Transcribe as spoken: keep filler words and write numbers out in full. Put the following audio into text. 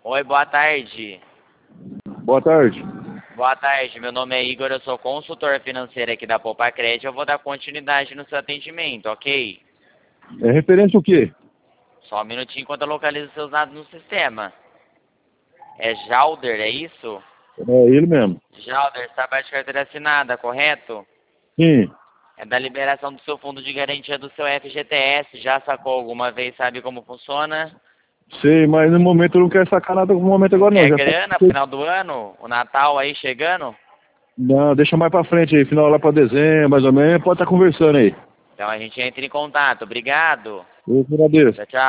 Oi, boa tarde. Boa tarde. Boa tarde, meu nome é Igor, eu sou consultor financeiro aqui da Poupa Crédito. Eu vou dar continuidade no seu atendimento, ok? É referente ao quê? Só um minutinho enquanto eu localizo seus dados no sistema. É Jalder, é isso? É ele mesmo. Jalder, sabe de carteira assinada, correto? Sim. É da liberação do seu fundo de garantia do seu F G T S. Já sacou alguma vez, sabe como funciona? Sei, mas no momento eu não quero sacar nada no momento Não agora não. quer Já grana, tá... final do ano? O Natal aí chegando? Não, deixa mais pra frente aí, final lá pra dezembro, mais ou menos, pode estar conversando aí. Então a gente entra em contato. Obrigado. Eu que agradeço. Tchau, tchau.